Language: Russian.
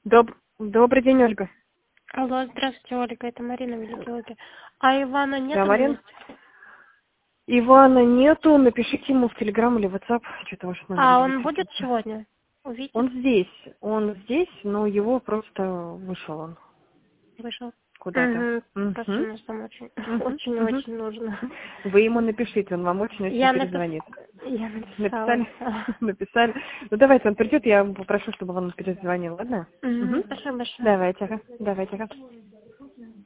Добрый день, Ольга. Алло, здравствуйте, Ольга, это Марина, Великий Ольга. А Ивана нет? Да, Марин? Ивана нету, напишите ему в Телеграм или WhatsApp, что-то ваш номер. А он будет сегодня? Увидите? Он здесь, но его просто вышел он Вышел. куда-то. Просто Мгм. нас там очень, Мгм. Мгм. очень нужно. Вы ему напишите, он вам очень-очень Я перезвонит. написала. Написали? Написали. Ну давайте, он придет, я попрошу, чтобы он перезвонил, ладно? Мгм. Спасибо большое. Давайте, ага.